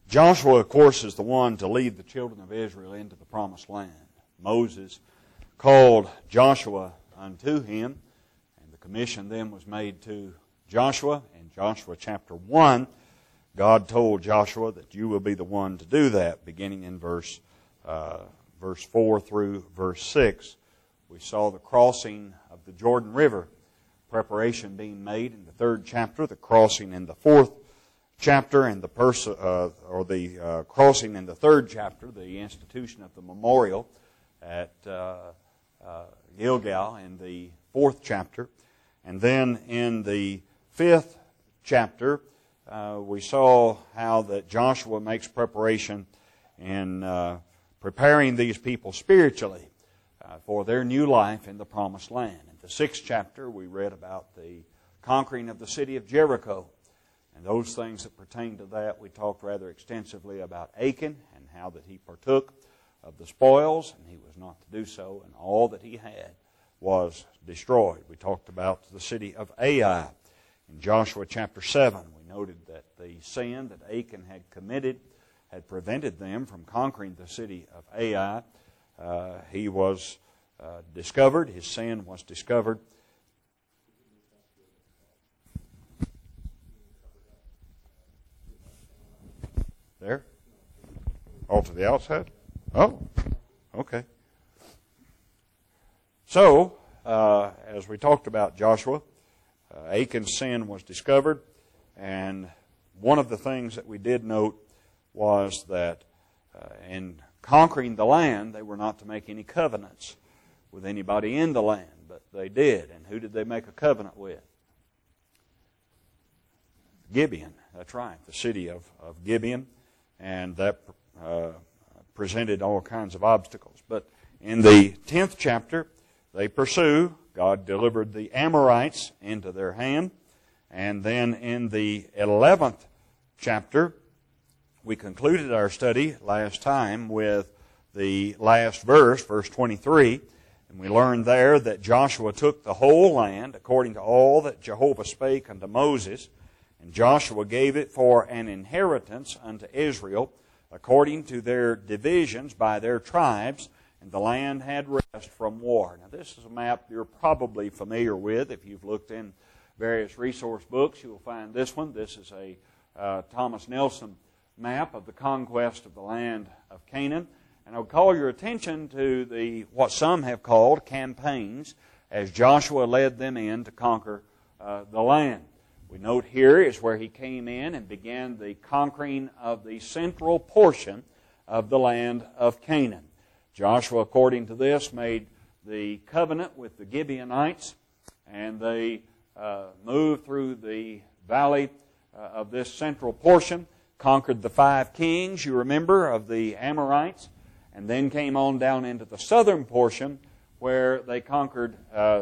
Joshua, of course, is the one to lead the children of Israel into the promised land. Moses called Joshua unto him, and the commission then was made to Joshua. In Joshua chapter 1, God told Joshua that you will be the one to do that, beginning in verse 4 through verse 6. We saw the crossing of the Jordan River, preparation being made in the 3rd chapter, the crossing in the 4th chapter, and the crossing in the 3rd chapter, the institution of the memorial at Gilgal in the 4th chapter. And then in the 5th chapter, we saw how that Joshua makes preparation in preparing these people spiritually for their new life in the promised land. In the 6th chapter, we read about the conquering of the city of Jericho. And those things that pertain to that, we talked rather extensively about Achan and how that he partook of the spoils, and he was not to do so, and all that he had was destroyed. We talked about the city of Ai. In Joshua chapter 7, we noted that the sin that Achan had committed had prevented them from conquering the city of Ai. He was discovered, his sin was discovered. There? All to the outside? Oh, okay. So, as we talked about Joshua, Achan's sin was discovered, and one of the things that we did note was that in conquering the land, they were not to make any covenants with anybody in the land, but they did. And who did they make a covenant with? Gibeon, that's right, the city of Gibeon. And that presented all kinds of obstacles. But in the 10th chapter, they pursue. God delivered the Amorites into their hand. And then in the 11th chapter, we concluded our study last time with the last verse, verse 23. And we learned there that Joshua took the whole land according to all that Jehovah spake unto Moses. And Joshua gave it for an inheritance unto Israel according to their divisions by their tribes, and the land had rest from war. Now this is a map you're probably familiar with. If you've looked in various resource books, you will find this one. This is a Thomas Nelson map of the conquest of the land of Canaan. And I would call your attention to what some have called campaigns as Joshua led them in to conquer the land. We note here is where he came in and began the conquering of the central portion of the land of Canaan. Joshua, according to this, made the covenant with the Gibeonites, and they moved through the valley of this central portion, conquered the 5 kings, you remember, of the Amorites, and then came on down into the southern portion where they conquered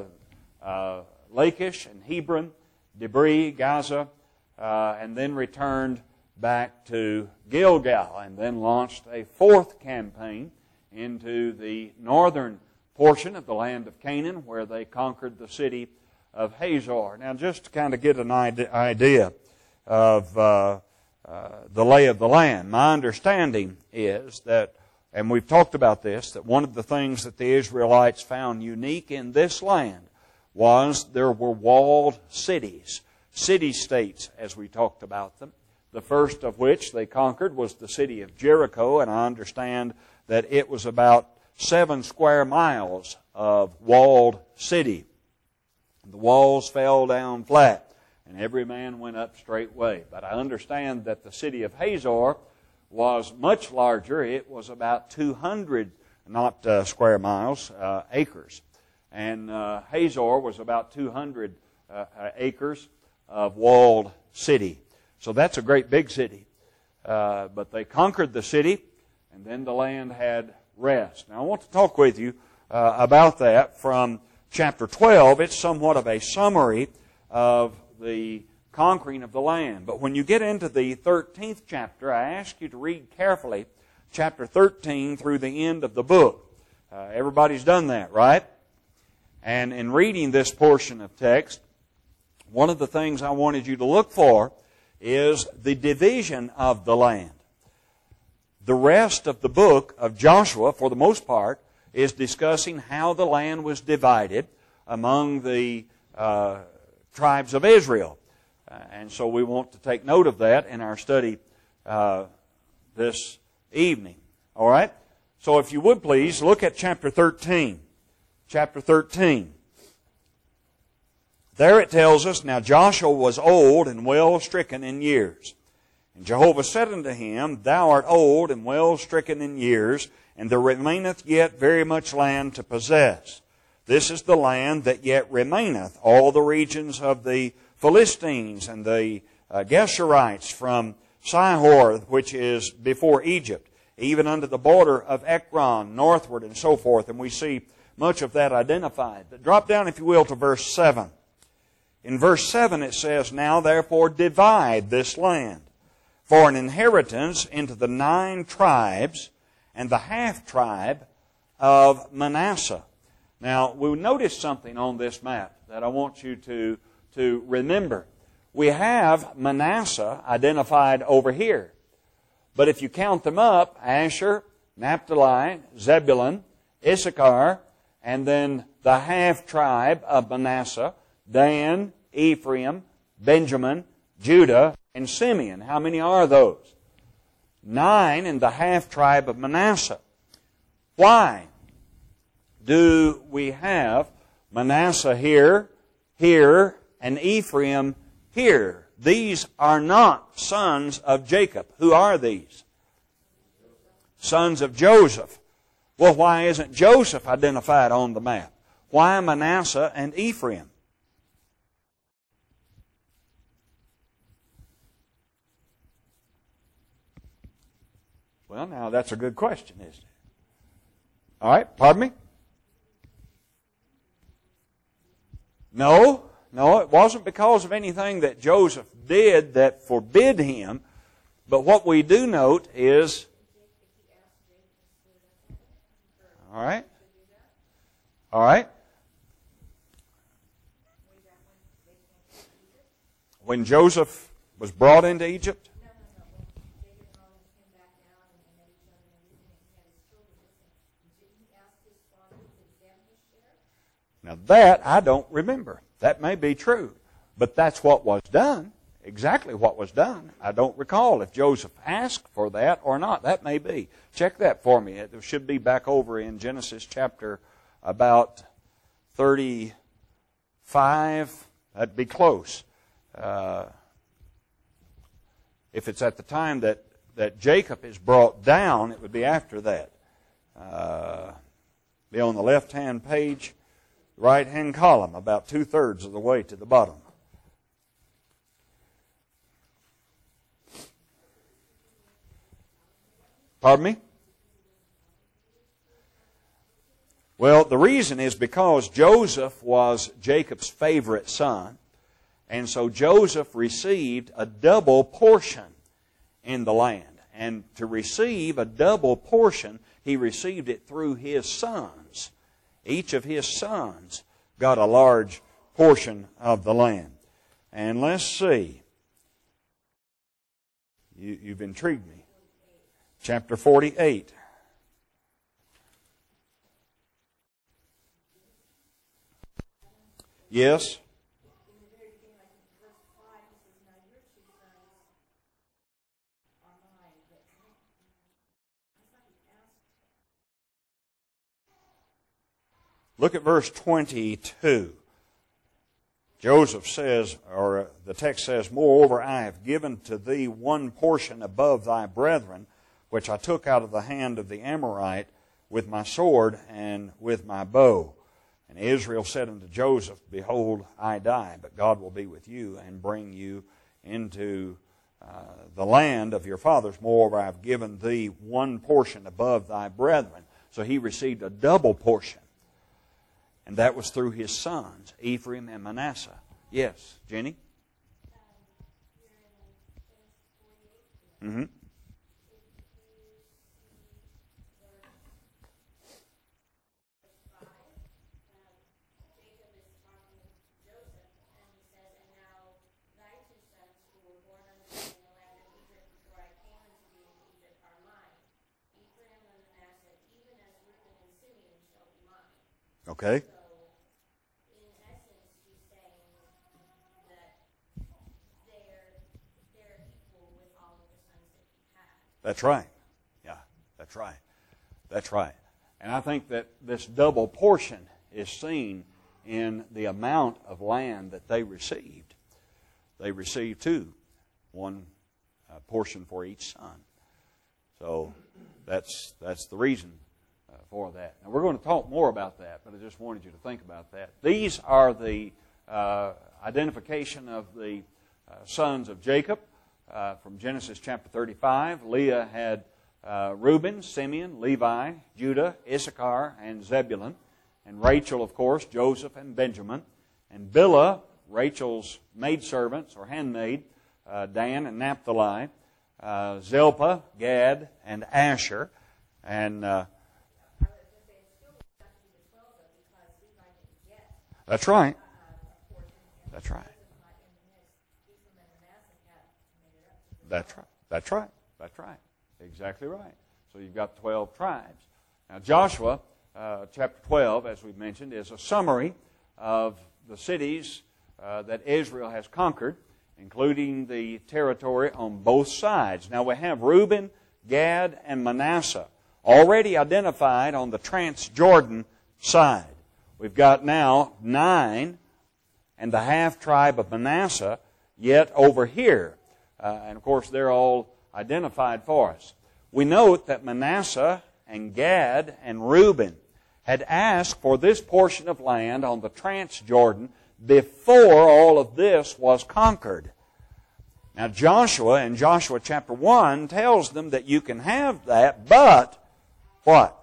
Lachish and Hebron, Debris, Gaza, and then returned back to Gilgal, and then launched a 4th campaign into the northern portion of the land of Canaan, where they conquered the city of Hazor. Now, just to kind of get an idea of the lay of the land, my understanding is that, and we've talked about this, that one of the things that the Israelites found unique in this land was there were walled cities, city-states as we talked about them. The first of which they conquered was the city of Jericho, and I understand that it was about 7 square miles of walled city. The walls fell down flat, and every man went up straightway. But I understand that the city of Hazor was much larger. It was about 200, not square miles, acres. And Hazor was about 200 acres of walled city. So that's a great big city. But they conquered the city, and then the land had rest. Now I want to talk with you about that from chapter 12. It's somewhat of a summary of the conquering of the land. But when you get into the 13th chapter, I ask you to read carefully chapter 13 through the end of the book. Everybody's done that, right? And in reading this portion of text, one of the things I wanted you to look for is the division of the land. the rest of the book of Joshua, for the most part, is discussing how the land was divided among the tribes of Israel. And so we want to take note of that in our study this evening. All right? So if you would please, look at chapter 13. Chapter 13. There it tells us, Now Joshua was old and well stricken in years. And Jehovah said unto him, Thou art old and well stricken in years, and there remaineth yet very much land to possess. This is the land that yet remaineth, all the regions of the Philistines and the Geshurites from Sihor, which is before Egypt, even unto the border of Ekron, northward, and so forth. And we see much of that identified. But drop down, if you will, to verse 7. In verse 7 it says, Now therefore divide this land for an inheritance into the 9 tribes and the half-tribe of Manasseh. Now, we'll notice something on this map that I want you to remember. We have Manasseh identified over here. But if you count them up, Asher, Naphtali, Zebulun, Issachar, and then the half-tribe of Manasseh, Dan, Ephraim, Benjamin, Judah, and Simeon. How many are those? 9 in the half-tribe of Manasseh. Why do we have Manasseh here, here, and Ephraim here? These are not sons of Jacob. Who are these? Sons of Joseph. Well, why isn't Joseph identified on the map? Why Manasseh and Ephraim? Well, now that's a good question, isn't it? All right, pardon me? No, it wasn't because of anything that Joseph did that forbid him. But what we do note is, all right, when Joseph was brought into Egypt, now that I don't remember. That may be true. But that's what was done. Exactly what was done. I don't recall if Joseph asked for that or not. That may be. Check that for me. It should be back over in Genesis chapter about 35. That'd be close. If it's at the time that Jacob is brought down, it would be after that. Be on the left-hand page. Right-hand column, about 2/3 of the way to the bottom. Pardon me? Well, the reason is because Joseph was Jacob's favorite son, and so Joseph received a double portion in the land. And to receive a double portion, he received it through his sons. Each of his sons got a large portion of the land. And let's see. You've intrigued me. Chapter 48. Yes? Look at verse 22. Joseph says, or the text says, Moreover, I have given to thee one portion above thy brethren, which I took out of the hand of the Amorite with my sword and with my bow. And Israel said unto Joseph, Behold, I die, but God will be with you and bring you into the land of your fathers. Moreover, I have given thee one portion above thy brethren. So he received a double portion. And that was through his sons, Ephraim and Manasseh. Yes, Jenny? Mm-hmm. Okay? So, in essence, he's saying that they're equal with all of the sons that he had. That's right. Yeah, that's right. That's right. And I think that this double portion is seen in the amount of land that they received. They received two, one portion for each son. So that's the reason for that. Now we're going to talk more about that, but I just wanted you to think about that. These are the identification of the sons of Jacob from Genesis chapter 35. Leah had Reuben, Simeon, Levi, Judah, Issachar, and Zebulun. And Rachel, of course, Joseph and Benjamin. And Bilhah, Rachel's maidservants or handmaid, Dan and Naphtali. Zilpah, Gad, and Asher. And that's right. That's right. That's right. That's right. That's right. Exactly right. So you've got 12 tribes. Now Joshua, chapter 12, as we've mentioned, is a summary of the cities that Israel has conquered, including the territory on both sides. Now we have Reuben, Gad, and Manasseh already identified on the Transjordan side. We've got now 9 and the half tribe of Manasseh yet over here. And of course they're all identified for us. We note that Manasseh and Gad and Reuben had asked for this portion of land on the Transjordan before all of this was conquered. Now Joshua in Joshua chapter 1 tells them that you can have that, but what?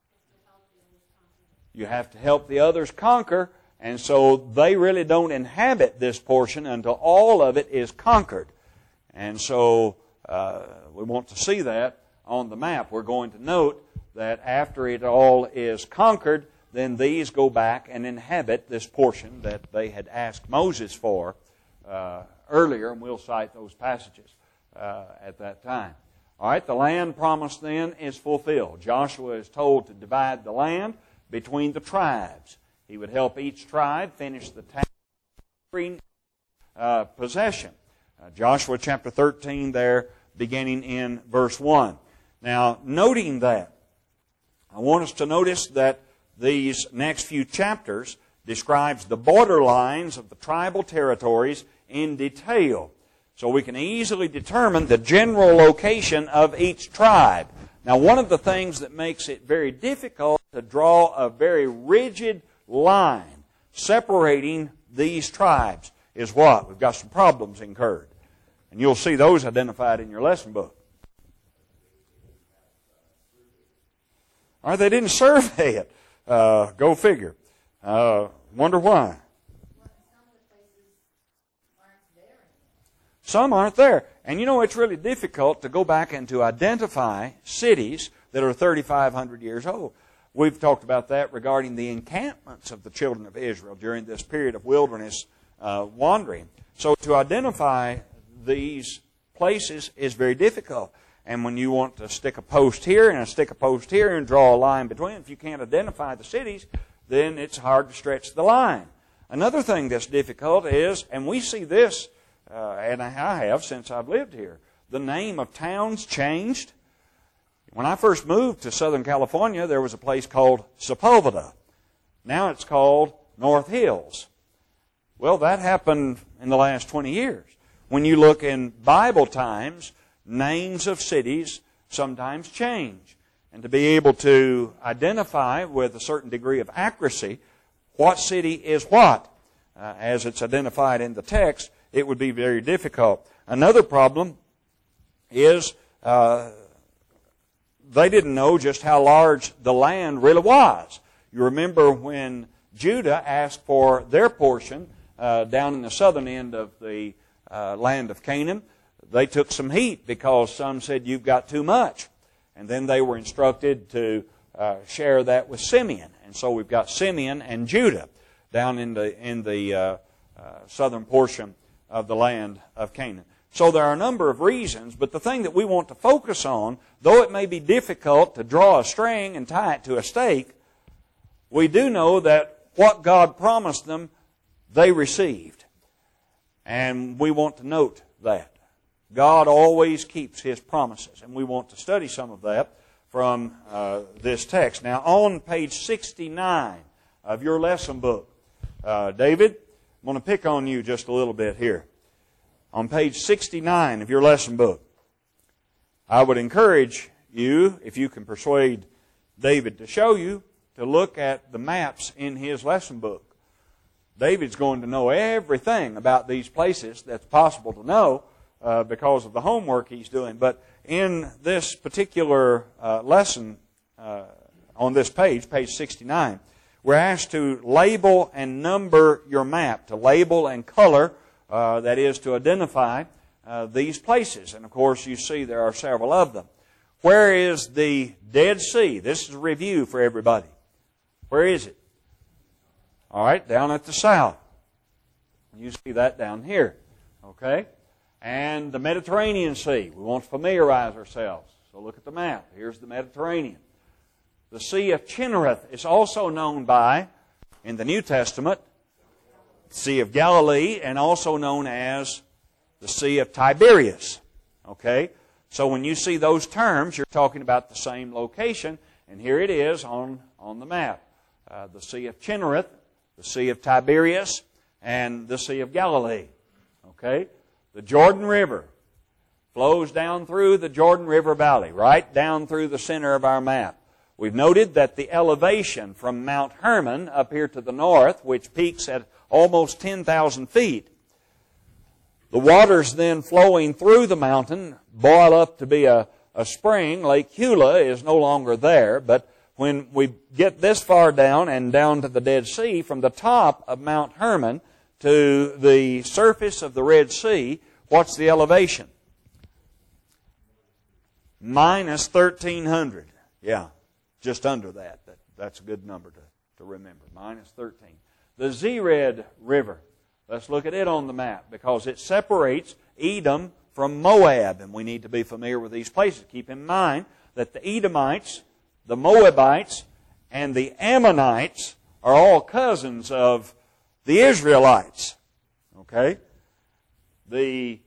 You have to help the others conquer, and so they really don't inhabit this portion until all of it is conquered. And so we want to see that on the map. We're going to note that after it all is conquered, then these go back and inhabit this portion that they had asked Moses for earlier, and we'll cite those passages at that time. All right, the land promised then is fulfilled. Joshua is told to divide the land between the tribes. He would help each tribe finish the task possession. Joshua chapter 13 there, beginning in verse 1. Now, noting that, I want us to notice that these next few chapters describes the border lines of the tribal territories in detail. So we can easily determine the general location of each tribe. Now, one of the things that makes it very difficult to draw a very rigid line separating these tribes is what? We've got some problems incurred. And you'll see those identified in your lesson book. All right, they didn't survey it. Go figure. Wonder why. Some aren't there. And you know, it's really difficult to go back and to identify cities that are 3,500 years old. We've talked about that regarding the encampments of the children of Israel during this period of wilderness wandering. So to identify these places is very difficult. And when you want to stick a post here and stick a post here and draw a line between, if you can't identify the cities, then it's hard to stretch the line. Another thing that's difficult is, and we see this, and I have since I've lived here, the name of towns changed. When I first moved to Southern California, there was a place called Sepulveda. Now it's called North Hills. Well, that happened in the last 20 years. When you look in Bible times, names of cities sometimes change. And to be able to identify with a certain degree of accuracy what city is what, as it's identified in the text, it would be very difficult. Another problem is they didn't know just how large the land really was. You remember when Judah asked for their portion down in the southern end of the land of Canaan, they took some heat because some said, you've got too much. And then they were instructed to share that with Simeon. And so we've got Simeon and Judah down in the southern portion of the land of Canaan. So there are a number of reasons, but the thing that we want to focus on, though it may be difficult to draw a string and tie it to a stake, we do know that what God promised them, they received. And we want to note that. God always keeps His promises. And we want to study some of that from this text. Now, on page 69 of your lesson book, David, I'm going to pick on you just a little bit here. On page 69 of your lesson book, I would encourage you, if you can persuade David to show you, to look at the maps in his lesson book. David's going to know everything about these places that's possible to know because of the homework he's doing. But in this particular lesson on this page, page 69, we're asked to label and number your map, to label and color, that is, to identify these places. And of course, you see there are several of them. Where is the Dead Sea? This is a review for everybody. Where is it? All right, down at the south. You see that down here. Okay? And the Mediterranean Sea. We want to familiarize ourselves. So look at the map. Here's the Mediterranean. The Sea of Chinnereth is also known by, in the New Testament, the Sea of Galilee, and also known as the Sea of Tiberias. Okay? So when you see those terms, you're talking about the same location, and here it is on the map. The Sea of Chinnereth, the Sea of Tiberias, and the Sea of Galilee. Okay? The Jordan River flows down through the Jordan River Valley, right down through the center of our map. We've noted that the elevation from Mount Hermon up here to the north, which peaks at almost 10,000 feet, the waters then flowing through the mountain boil up to be a spring. Lake Hula is no longer there, but when we get this far down and down to the Dead Sea, from the top of Mount Hermon to the surface of the Red Sea, what's the elevation? Minus 1,300. Yeah, just under that. That's a good number to remember. Minus 13. The Zered River. Let's look at it on the map because it separates Edom from Moab, and we need to be familiar with these places. Keep in mind that the Edomites, the Moabites, and the Ammonites are all cousins of the Israelites. Okay? The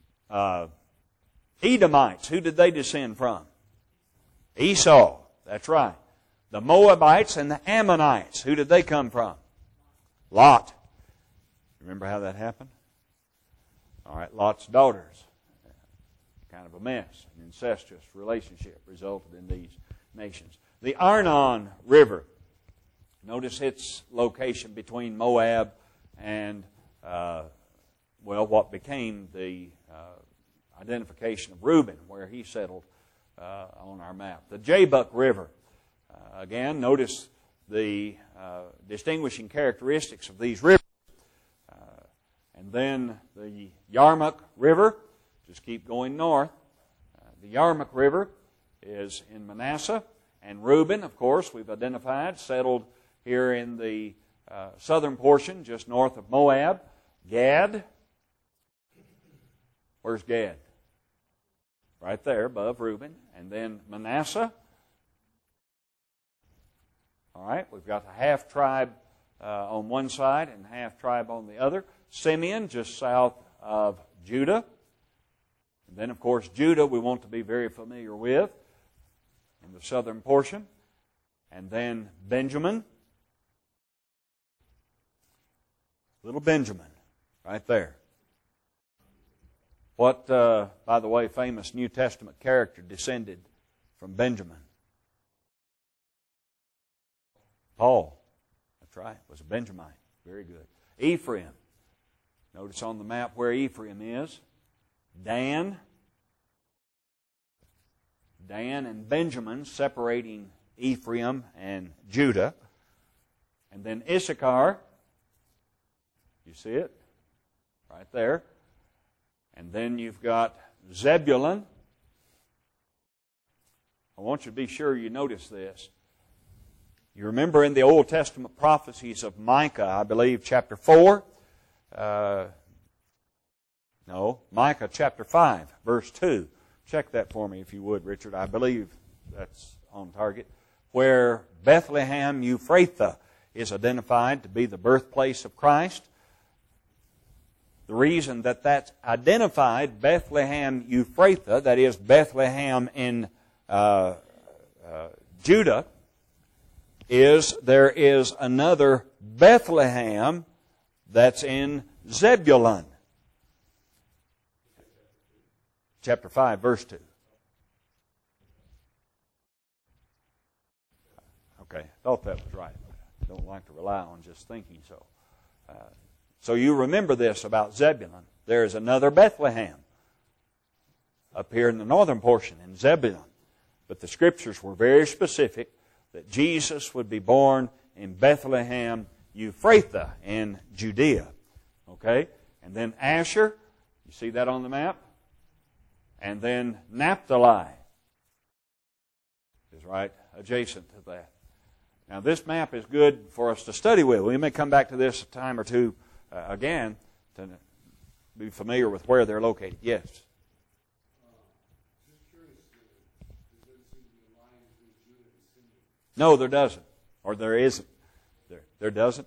Edomites, who did they descend from? Esau. That's right. The Moabites and the Ammonites, who did they come from? Lot. Remember how that happened? All right, Lot's daughters. Kind of a mess. An incestuous relationship resulted in these nations. The Arnon River. Notice its location between Moab and, what became the identification of Reuben, where he settled on our map. The Jabbok River. Again, notice the distinguishing characteristics of these rivers. And then the Yarmuk River, just keep going north. The Yarmuk River is in Manasseh. And Reuben, of course, we've identified, settled here in the southern portion, just north of Moab. Gad. Where's Gad? Right there above Reuben. And then Manasseh. All right, we've got a half tribe on one side and half tribe on the other. Simeon, just south of Judah. And then, of course, Judah we want to be very familiar with in the southern portion. And then Benjamin. Little Benjamin, right there. What, by the way, famous New Testament character descended from Benjamin? Paul. That's right. Was a Benjamite. Very good. Ephraim. Notice on the map where Ephraim is. Dan. Dan and Benjamin separating Ephraim and Judah. And then Issachar. You see it? Right there. And then you've got Zebulun. I want you to be sure you notice this. You remember in the Old Testament prophecies of Micah, I believe, chapter 4. Micah chapter 5, verse 2. Check that for me if you would, Richard. I believe that's on target. where Bethlehem Ephrathah is identified to be the birthplace of Christ. The reason that that's identified, Bethlehem Ephrathah, that is Bethlehem in Judah, is there is another Bethlehem that's in Zebulun. Chapter 5, verse 2. Okay, I thought that was right. I don't like to rely on just thinking so. So you remember this about Zebulun. There is another Bethlehem up here in the northern portion in Zebulun. But the Scriptures were very specific that Jesus would be born in Bethlehem Ephrathah in Judea. Okay? And then Asher, you see that on the map? And then Naphtali is right adjacent to that. Now this map is good for us to study with. We may come back to this a time or two again to be familiar with where they're located. Yes? Just curious, there doesn't seem to be a line between Judah and Simeon. No, there doesn't. Or there isn't. There doesn't.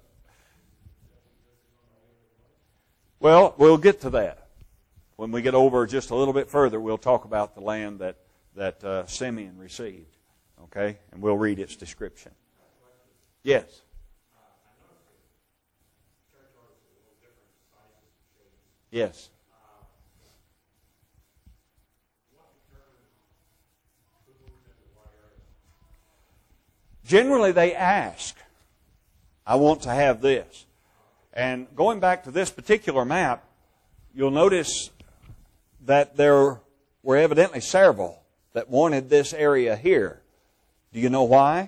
Well, we'll get to that. When we get over just a little bit further, we'll talk about the land that Simeon received. Okay? And we'll read its description. Yes? Yes. Generally, they ask, I want to have this. And going back to this particular map, you'll notice that there were evidently several that wanted this area here. Do you know why?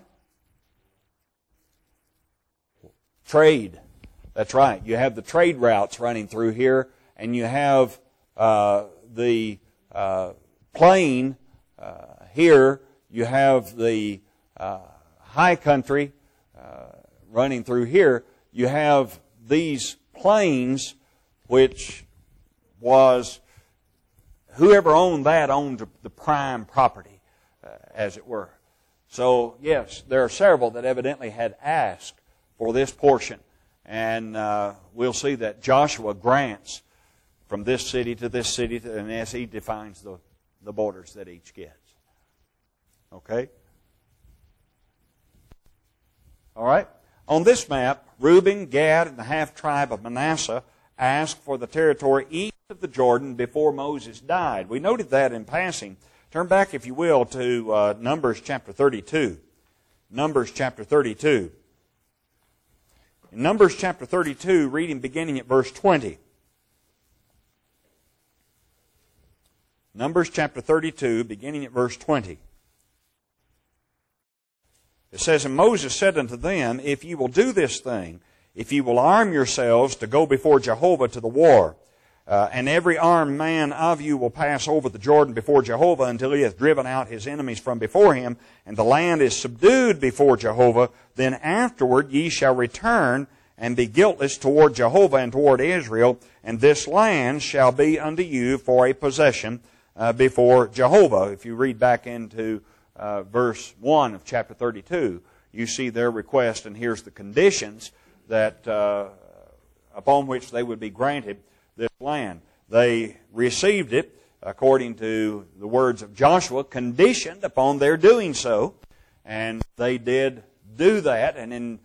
Trade. That's right. You have the trade routes running through here, and you have the plain here. You have the high country running through here. You have these plains, which was whoever owned that owned the prime property, as it were. So, yes, there are several that evidently had asked for this portion. And we'll see that Joshua grants from this city to this city, and as he defines the borders that each gets. Okay? All right? On this map, Reuben, Gad, and the half-tribe of Manasseh asked for the territory east of the Jordan before Moses died. We noted that in passing. Turn back, if you will, to Numbers chapter 32. Numbers chapter 32. In Numbers chapter 32, reading beginning at verse 20. Numbers chapter 32, beginning at verse 20. It says, And Moses said unto them, If ye will do this thing, if ye will arm yourselves to go before Jehovah to the war, and every armed man of you will pass over the Jordan before Jehovah until he hath driven out his enemies from before him, and the land is subdued before Jehovah, then afterward ye shall return and be guiltless toward Jehovah and toward Israel, and this land shall be unto you for a possession before Jehovah. If you read back into verse 1 of chapter 32, you see their request, and here's the conditions that upon which they would be granted this land. They received it, according to the words of Joshua, conditioned upon their doing so, and they did do that. And in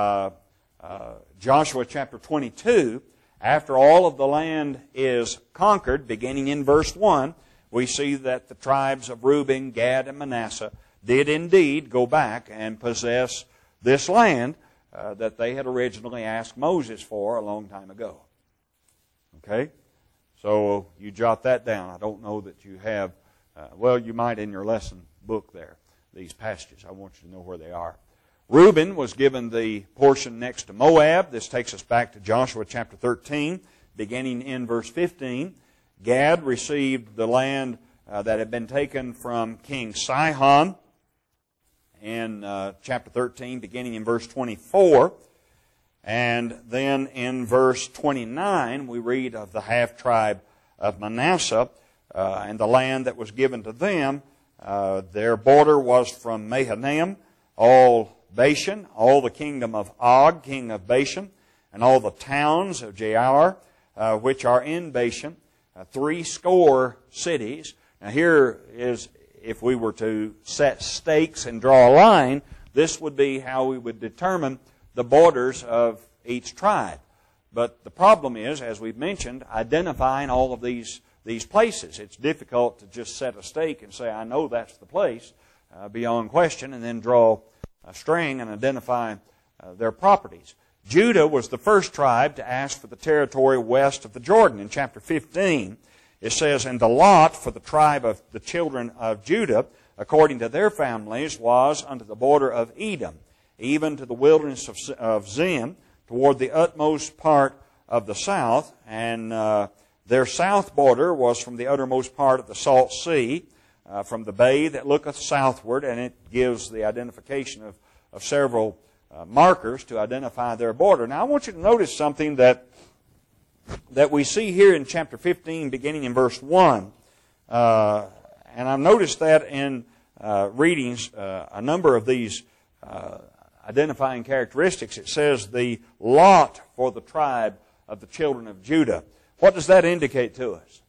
Joshua chapter 22, after all of the land is conquered, beginning in verse 1, we see that the tribes of Reuben, Gad, and Manasseh did indeed go back and possess this land that they had originally asked Moses for a long time ago. Okay? So you jot that down. I don't know that you have, well, you might in your lesson book there, these passages. I want you to know where they are. Reuben was given the portion next to Moab. This takes us back to Joshua chapter 13, beginning in verse 15. Gad received the land that had been taken from King Sihon in chapter 13, beginning in verse 24. And then in verse 29, we read of the half-tribe of Manasseh and the land that was given to them. Their border was from Mahanaim all Bashan, all the kingdom of Og, king of Bashan, and all the towns of Jaar, which are in Bashan, 80 cities. Now here is, if we were to set stakes and draw a line, this would be how we would determine the borders of each tribe. But the problem is, as we've mentioned, identifying all of these places. It's difficult to just set a stake and say, I know that's the place, beyond question, and then draw a string and identify their properties. Judah was the first tribe to ask for the territory west of the Jordan. In chapter 15, it says, And the lot for the tribe of the children of Judah, according to their families, was unto the border of Edom, even to the wilderness of Zin, toward the utmost part of the south. And their south border was from the uttermost part of the Salt Sea, from the bay that looketh southward, and it gives the identification of several markers to identify their border. Now I want you to notice something that we see here in chapter 15, beginning in verse 1. And I've noticed that in readings, a number of these identifying characteristics. It says the lot for the tribe of the children of Judah. What does that indicate to us?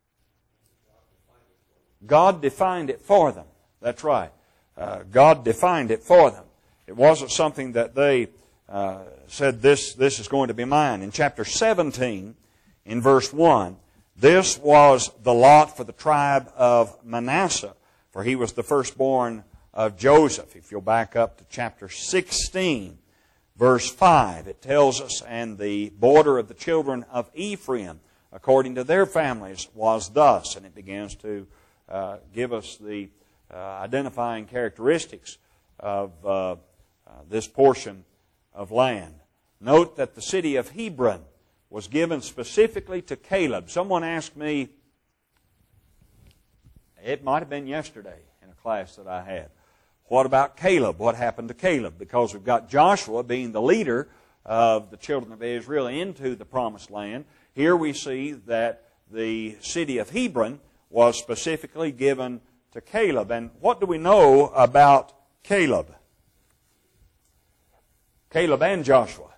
God defined it for them. That's right. God defined it for them. It wasn't something that they said, this is going to be mine. In chapter 17, in verse 1, this was the lot for the tribe of Manasseh, for he was the firstborn of Joseph. If you'll back up to chapter 16, verse 5, it tells us, And the border of the children of Ephraim, according to their families, was thus. And it begins to give us the identifying characteristics of this portion of land. Note that the city of Hebron was given specifically to Caleb. Someone asked me, it might have been yesterday in a class that I had, what about Caleb? What happened to Caleb? Because we've got Joshua being the leader of the children of Israel into the promised land. Here we see that the city of Hebron was specifically given to Caleb. And what do we know about Caleb? Caleb and Joshua.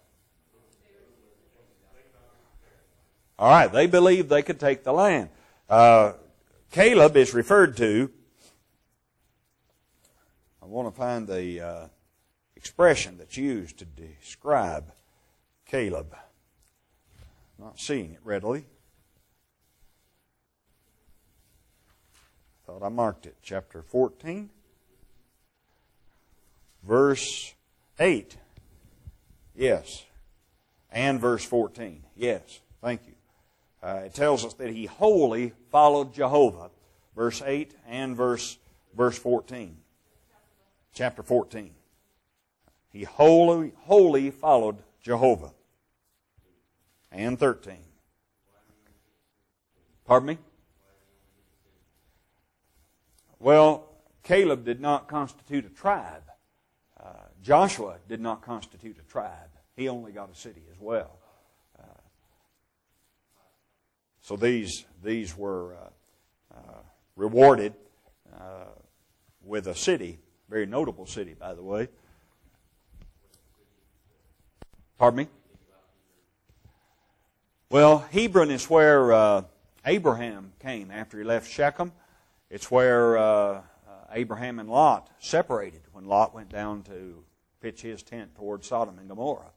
All right, they believed they could take the land. Caleb is referred to, I want to find the expression that's used to describe Caleb. Not seeing it readily. Thought I marked it. Chapter 14, verse 8. Yes. And verse 14. Yes. Thank you. It tells us that he wholly followed Jehovah. Verse 8 and verse 14. Chapter 14. He wholly followed Jehovah. And 13. Pardon me? Well, Caleb did not constitute a tribe. Joshua did not constitute a tribe. He only got a city as well. So these were rewarded with a city, very notable city, by the way. Pardon me? Well, Hebron is where Abraham came after he left Shechem. It's where Abraham and Lot separated when Lot went down to pitch his tent toward Sodom and Gomorrah.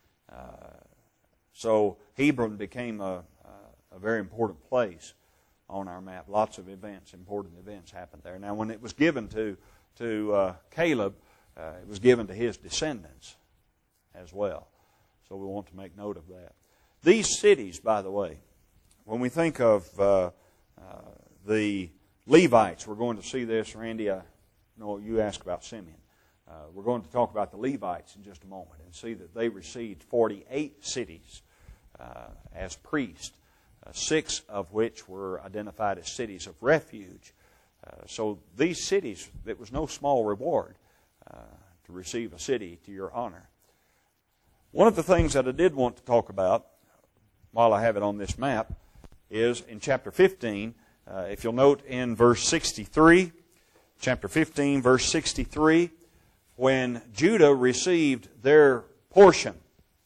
So Hebron became a very important place on our map. Lots of events, important events happened there. Now, when it was given to Caleb, it was given to his descendants as well. So we want to make note of that. These cities, by the way, when we think of the Levites, we're going to see this, Randy. No, you asked about Simeon. We're going to talk about the Levites in just a moment and see that they received 48 cities as priests, 6 of which were identified as cities of refuge. So these cities, it was no small reward to receive a city to your honor. One of the things that I did want to talk about, while I have it on this map, is in chapter 15, if you'll note in verse 63, chapter 15, verse 63, when Judah received their portion,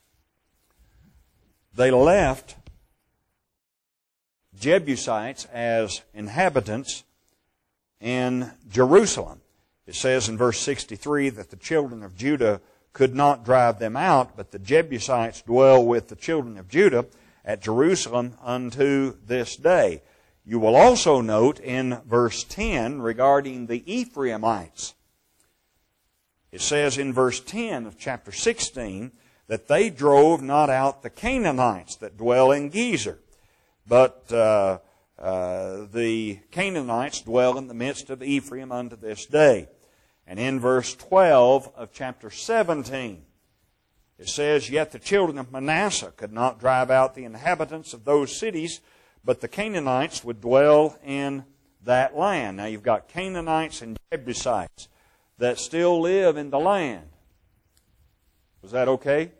they left Jebusites as inhabitants in Jerusalem. It says in verse 63 that the children of Judah could not drive them out, but the Jebusites dwell with the children of Judah at Jerusalem unto this day. You will also note in verse 10 regarding the Ephraimites. It says in verse 10 of chapter 16 that they drove not out the Canaanites that dwell in Gezer, but the Canaanites dwell in the midst of Ephraim unto this day. And in verse 12 of chapter 17, it says, Yet the children of Manasseh could not drive out the inhabitants of those cities, but the Canaanites would dwell in that land. Now you've got Canaanites and Jebusites that still live in the land. Was that okay?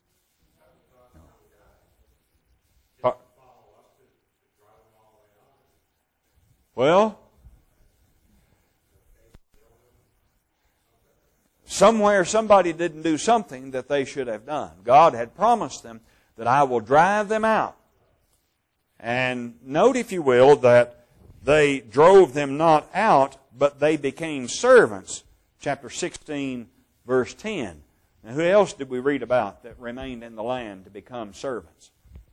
Well, somewhere somebody didn't do something that they should have done. God had promised them that I will drive them out. And note, if you will, that they drove them not out, but they became servants. Chapter 16, verse 10. Now, who else did we read about that remained in the land to become servants?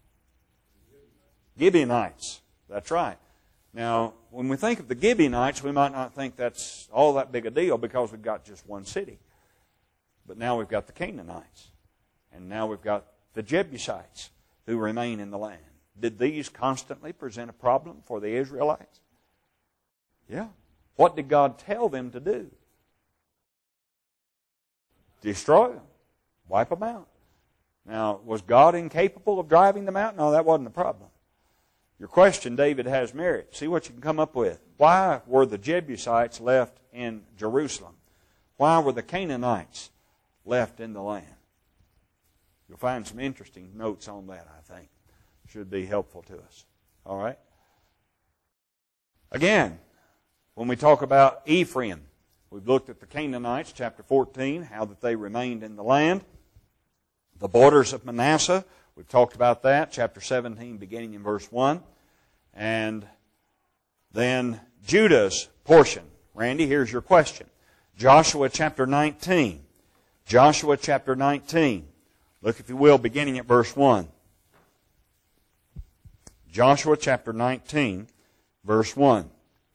Gibeonites. That's right. Now, when we think of the Gibeonites, we might not think that's all that big a deal because we've got just one city. But now we've got the Canaanites. And now we've got the Jebusites who remain in the land. Did these constantly present a problem for the Israelites? Yeah. What did God tell them to do? Destroy them. Wipe them out. Now, was God incapable of driving them out? No, that wasn't the problem. Your question, David, has merit. See what you can come up with. Why were the Jebusites left in Jerusalem? Why were the Canaanites left in the land? You'll find some interesting notes on that, I think. Should be helpful to us. All right? Again, when we talk about Ephraim, we've looked at the Canaanites, chapter 14, how that they remained in the land. The borders of Manasseh, we've talked about that, chapter 17, beginning in verse 1. And then Judah's portion. Randy, here's your question. Joshua chapter 19. Joshua chapter 19. Look, if you will, beginning at verse 1. Joshua chapter 19, verse 1.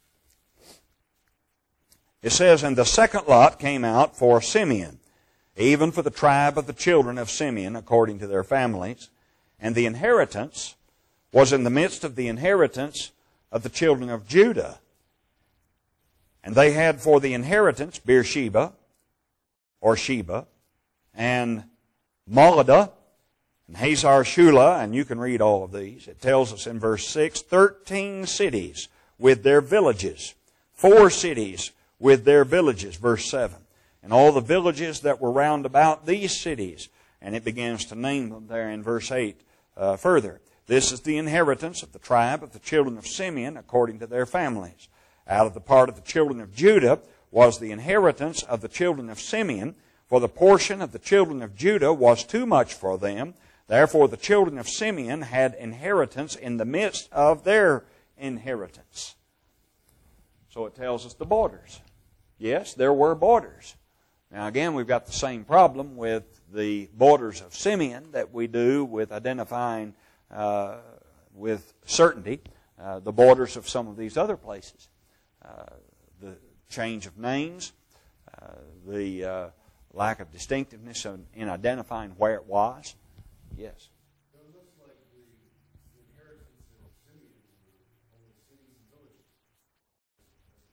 It says, And the second lot came out for Simeon, even for the tribe of the children of Simeon, according to their families. And the inheritance was in the midst of the inheritance of the children of Judah. And they had for the inheritance Beersheba, or Sheba, and Moladah, and Hazar Shula, and you can read all of these. It tells us in verse 6, 13 cities with their villages, 4 cities with their villages, verse 7. And all the villages that were round about these cities, and it begins to name them there in verse 8 further. This is the inheritance of the tribe of the children of Simeon according to their families. Out of the part of the children of Judah was the inheritance of the children of Simeon, for the portion of the children of Judah was too much for them. Therefore the children of Simeon had inheritance in the midst of their inheritance. So it tells us the borders. Yes, there were borders. Now again, we've got the same problem with the borders of Simeon that we do with identifying with certainty the borders of some of these other places. The change of names, the lack of distinctiveness in identifying where it was. Yes. It looks like the inheritance in Simeon were only cities and villages, as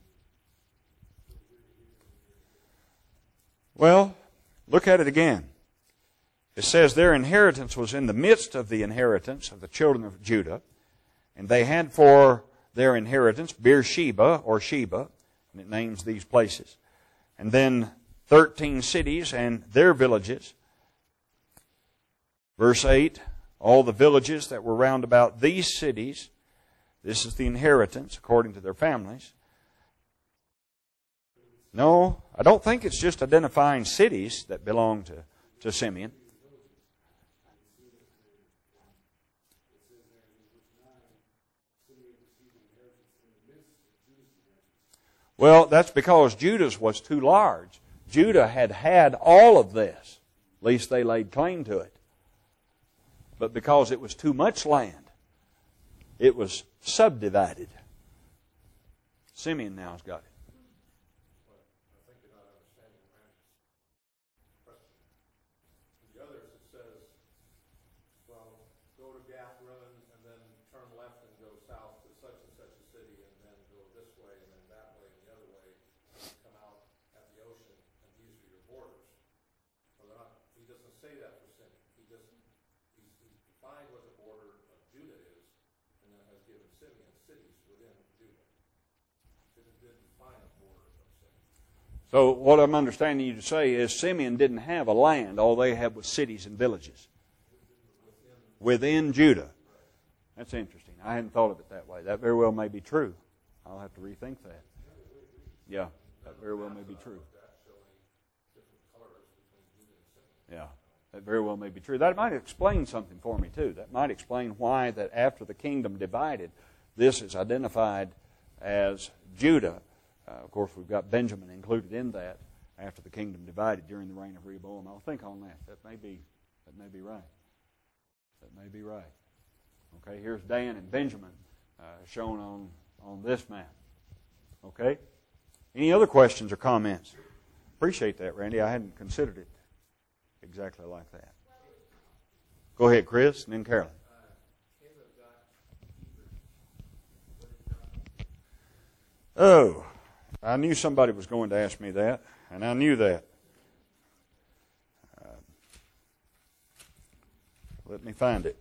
opposed to. Well, look at it again. It says their inheritance was in the midst of the inheritance of the children of Judah, and they had for their inheritance Beersheba or Sheba, and it names these places, and then 13 cities and their villages. Verse 8, all the villages that were round about these cities, this is the inheritance according to their families. No, I don't think it's just identifying cities that belong to Simeon. Well, that's because Judah's was too large. Judah had all of this. At least they laid claim to it. But because it was too much land, it was subdivided. Simeon now has got it. I think you're not understanding Randy's question. The others, it says, well, go to Gath Rimmon and then turn left and go south to such and such a city and then go this way and then that way and the other way and come out at the ocean and these are your borders. Well, they're not, he doesn't say that for Simeon. He's defined what the border of Judah is and then has given Simeon cities within Judah. Didn't define a border of Simeon. So what I'm understanding you to say is Simeon didn't have a land. All they had was cities and villages within Judah. That's interesting. I hadn't thought of it that way. That very well may be true. I'll have to rethink that. Yeah, that very well may be true. Yeah, that very well may be true. That might explain something for me too. That might explain why that after the kingdom divided, this is identified as Judah. Of course, we've got Benjamin included in that after the kingdom divided during the reign of Rehoboam. I'll think on that. That may be right. That may be right. Okay, here's Dan and Benjamin shown on this map. Okay? Any other questions or comments? Appreciate that, Randy. I hadn't considered it exactly like that. Go ahead, Chris, and then Carolyn. Oh, I knew somebody was going to ask me that, and I knew that. Let me find it.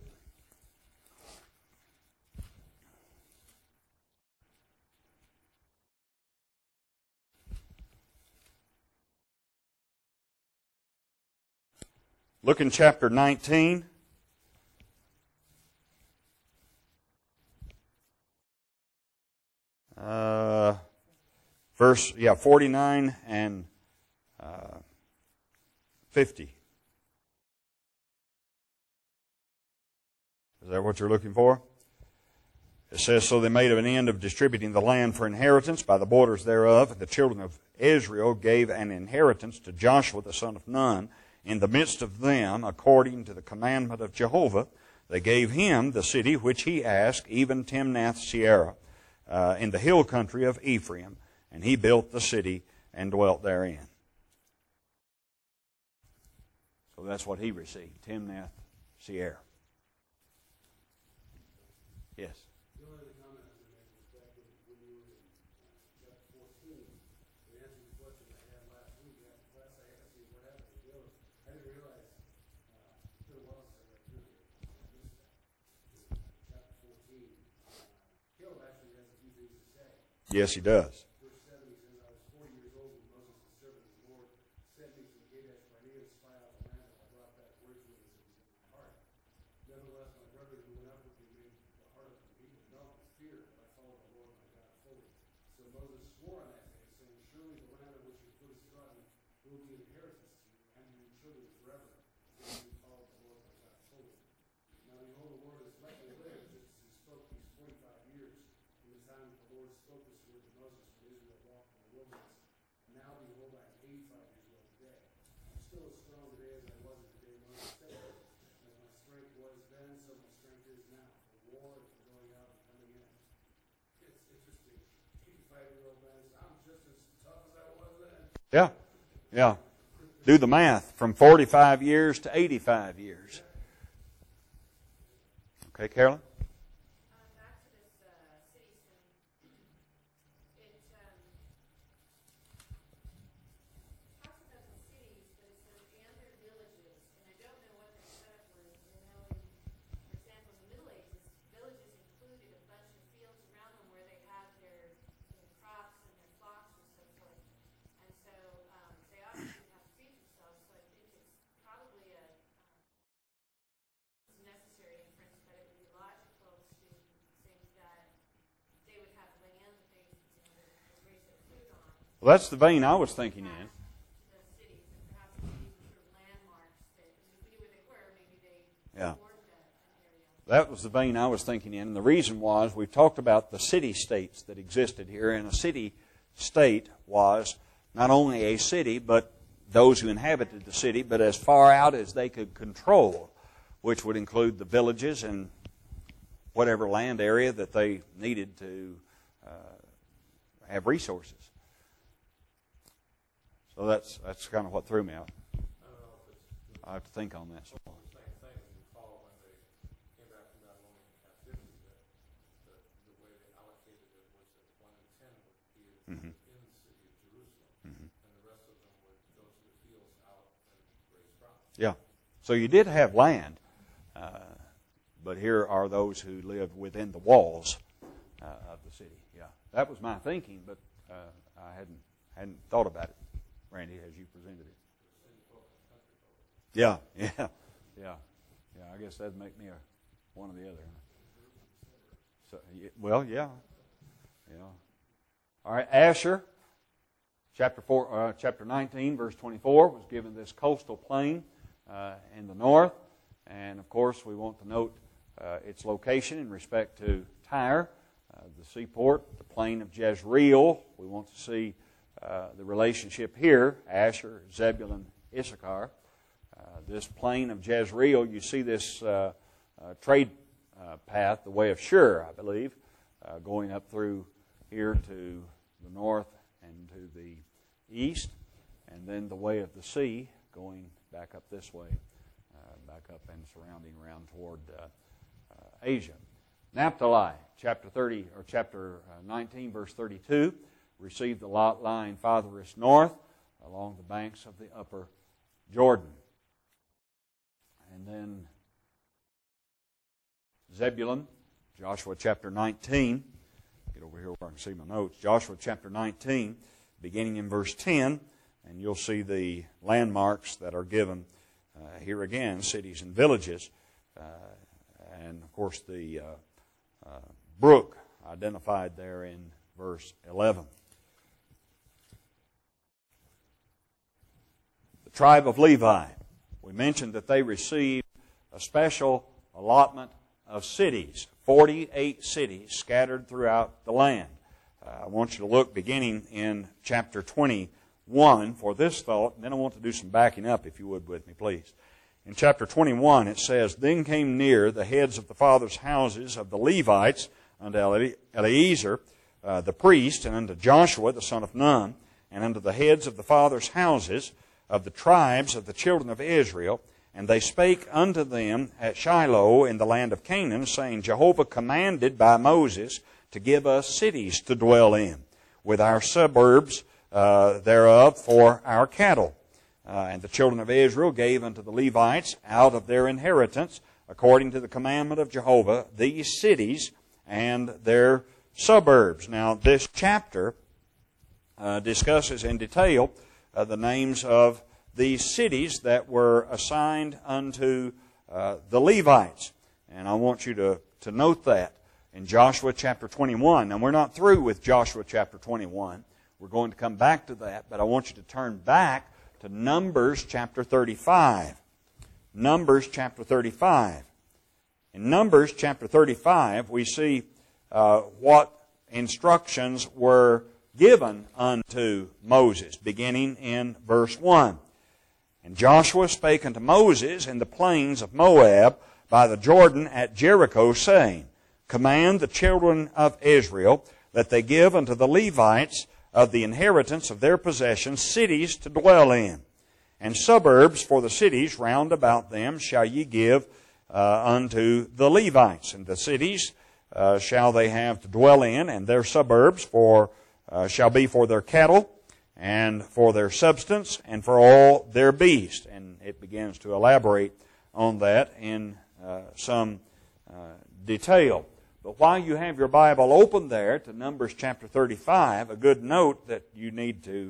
Look in chapter 19. Verse 49 and 50. Is that what you're looking for? It says, so they made an end of distributing the land for inheritance by the borders thereof, and the children of Israel gave an inheritance to Joshua the son of Nun. In the midst of them, according to the commandment of Jehovah, they gave him the city which he asked, even Timnath-Serah, in the hill country of Ephraim, and he built the city and dwelt therein. So that's what he received, Timnath-Serah. Yes. The only other comment I was going to make was back when you were in chapter 14, we answered the question I had last week after class. I asked you what happened to Bill. I didn't realize it's been a while since I read through here. I missed that. Chapter 14. Caleb actually has a few things to say. Yes, he does. Verse 7, he says, I was 40 years old when Moses, the servant of the Lord, sent me from Kadesh Barnea to spy out the land, and I brought back words with us that was in my heart. Nevertheless, my brother who went up with me made the heart of the people melt with fear, but I followed the Lord my God fully. So Moses swore on that day, saying, surely the land of which your foot is trodden will be an inheritance to you and to your children forever, because you followed the Lord my God fully. Now behold, the Lord has let me live, just as he spoke these 45 years, from the time that the Lord spoke this word to Moses when Israel walked in the wilderness. And now behold, I am 85 years old today. I'm still as strong today as I was the day Moses said it. As my strength was then, so my strength is now. For war and for going out and coming in. It's interesting. 85-year-old man says, I'm just as tough as I was then. Yeah. Yeah. Do the math. From 45 years to 85 years. Okay, Carolyn? Back to this city thing. It talks about the cities, but it says and their villages, and I don't know what their setup was. I know, for example, in the Middle Ages, villages included a bunch of fields around them where they had their crops and their flocks and so forth. And so they obviously have to feed themselves, so I think it's probably a necessary inference, but it would be logical Well, that's the vein I was thinking in. The cities, and perhaps maybe some sort of landmarks that, if we knew where they were, maybe they Yeah. formed an area. That was the vein I was thinking in. And the reason was we've talked about the city-states that existed here, and a city-state was not only a city, but those who inhabited the city, but as far out as they could control, which would include the villages and whatever land area that they needed to have resources. So that's kind of what threw me out. I have to think on that some more. Same thing when you recall when they came back from Babylonian captivity, that the way they allocated it was that 1 in 10 would be in the city of Jerusalem, and the rest of them would go to the fields out and raise crops. Yeah. So you did have land, but here are those who live within the walls of the city. Yeah, that was my thinking, but I hadn't thought about it, Randy, as you presented it. Yeah. I guess that'd make me one or the other. So, well, yeah. All right, Asher, chapter 19, verse 24, was given this coastal plain in the north, and of course we want to note its location in respect to Tyre, the seaport, the plain of Jezreel. We want to see the relationship here, Asher, Zebulun, Issachar. This plain of Jezreel, you see this trade path, the way of Shur, I believe, going up through here to the north and to the east, and then the way of the sea going back up this way, back up and surrounding around toward Asia. Naphtali, chapter 19, verse 32, received the lot lying farthest north along the banks of the upper Jordan. And then Zebulun, Joshua chapter 19. Get over here where I can see my notes. Joshua chapter 19, beginning in verse 10, and you'll see the landmarks that are given here again, cities and villages. And, of course, the brook identified there in verse 11. The tribe of Levi. We mentioned that they received a special allotment of cities, 48 cities scattered throughout the land. I want you to look beginning in chapter 21 for this thought, and then I want to do some backing up, if you would, with me, please. In chapter 21, it says, Then came near the heads of the fathers' houses of the Levites unto Eleazar the priest, and unto Joshua the son of Nun, and unto the heads of the fathers' houses of the tribes of the children of Israel. And they spake unto them at Shiloh in the land of Canaan, saying, Jehovah commanded by Moses to give us cities to dwell in, with our suburbs thereof for our cattle. And the children of Israel gave unto the Levites out of their inheritance, according to the commandment of Jehovah, these cities and their suburbs. Now, this chapter discusses in detail the names of these cities that were assigned unto the Levites. And I want you to note that in Joshua chapter 21. Now, we're not through with Joshua chapter 21. We're going to come back to that, but I want you to turn back to Numbers chapter 35. Numbers chapter 35. In Numbers chapter 35, we see what instructions were given unto Moses, beginning in verse 1. And Joshua spake unto Moses in the plains of Moab by the Jordan at Jericho, saying, Command the children of Israel that they give unto the Levites of the inheritance of their possessions cities to dwell in, and suburbs for the cities round about them shall ye give unto the Levites. And the cities shall they have to dwell in, and their suburbs shall be for their cattle, and for their substance, and for all their beasts. And it begins to elaborate on that in some detail. But while you have your Bible open there to Numbers chapter 35, a good note that you need to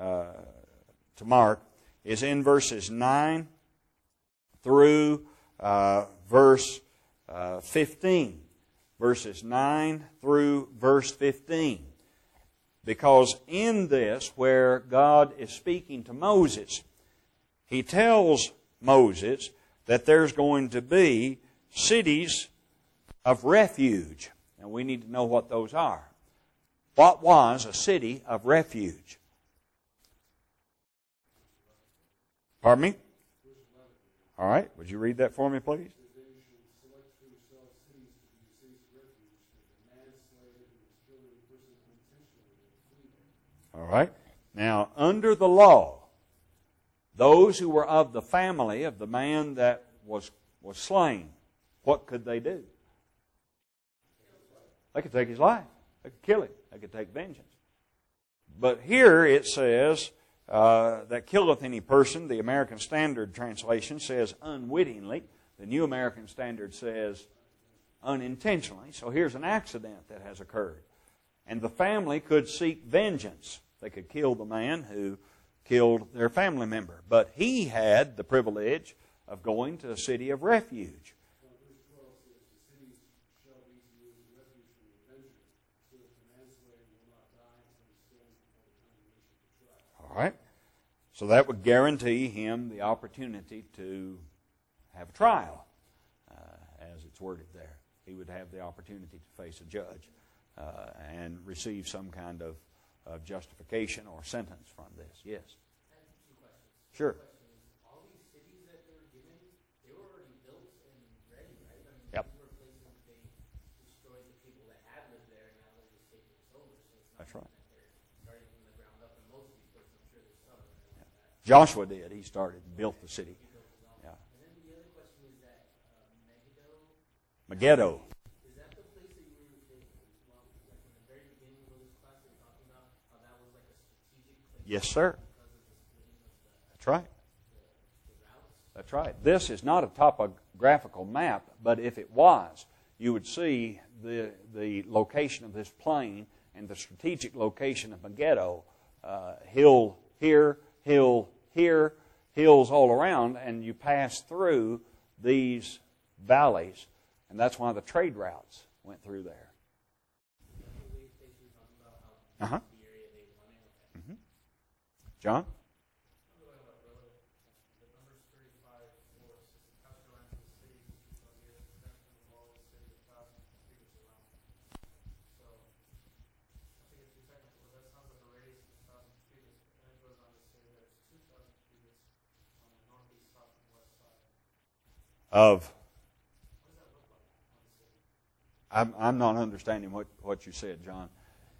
mark is in verses 9 through verse 15. Verses 9 through verse 15. because in this, where God is speaking to Moses, He tells Moses that there's going to be cities of refuge. And we need to know what those are. What was a city of refuge? Pardon me? All right. Would you read that for me, please? All right. Now, under the law, those who were of the family of the man that was slain, what could they do? They could take his life. They could kill him. They could take vengeance. But here it says that killeth any person. The American Standard Translation says unwittingly. The New American Standard says unintentionally. So here's an accident that has occurred. And the family could seek vengeance. They could kill the man who killed their family member. But he had the privilege of going to a city of refuge. All right. So that would guarantee him the opportunity to have a trial, as it's worded there. He would have the opportunity to face a judge and receive some kind of justification or sentence from this. Yes? I have two questions. Sure. All these cities that they were given, they were already built and ready, right? I mean, Yep. these were places that they destroyed the people that had lived there, and now they're just taking this over. So it's not That's right. that they're starting from the ground up, and most of these places, I'm sure there's some that are like that. Joshua did. He started and built the city. Yeah. And then the other question is that Megiddo, Megiddo. is that the place that you were saying, well, like in the very beginning of this class, they were talking about how that was like a strategic place? Yes, sir. Because of the splitting of the That's right. routes? That's right. This is not a topographical map, but if it was, you would see the location of this plain and the strategic location of Megiddo, hill here, hill here, hills all around, and you pass through these valleys, and that's why the trade routes went through there. Uh-huh. Mm-hmm. John? Of, I'm not understanding what you said, John.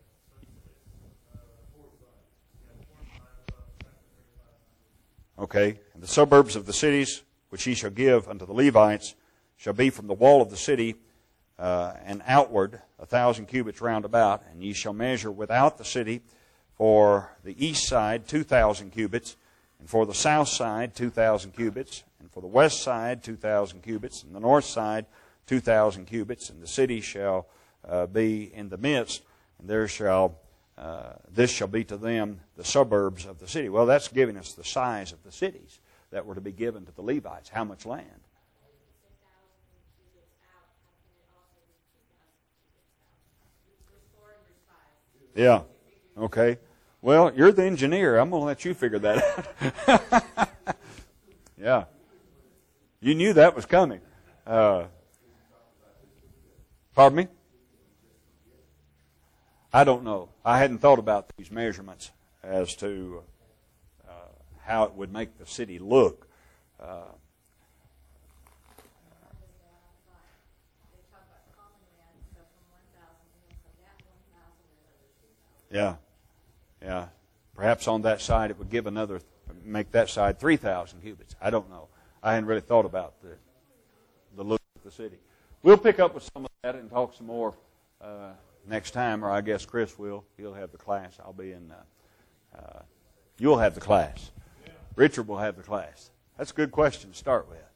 Okay. And the suburbs of the cities which ye shall give unto the Levites shall be from the wall of the city and outward 1,000 cubits round about, and ye shall measure without the city for the east side 2,000 cubits, and for the south side 2,000 cubits, and for the west side 2,000 cubits, and the north side 2,000 cubits, and the city shall be in the midst, and there shall this shall be to them the suburbs of the city. Well, that's giving us the size of the cities that were to be given to the Levites. How much land? Yeah. Okay. Well, you're the engineer. I'm going to let you figure that out. Yeah. You knew that was coming. Pardon me? I don't know. I hadn't thought about these measurements as to how it would make the city look. Yeah. Yeah. Perhaps on that side it would give make that side 3,000 cubits. I don't know. I hadn't really thought about the look of the city. We'll pick up with some of that and talk some more next time, or I guess Chris will. He'll have the class. I'll be in. You'll have the class. Richard will have the class. That's a good question to start with.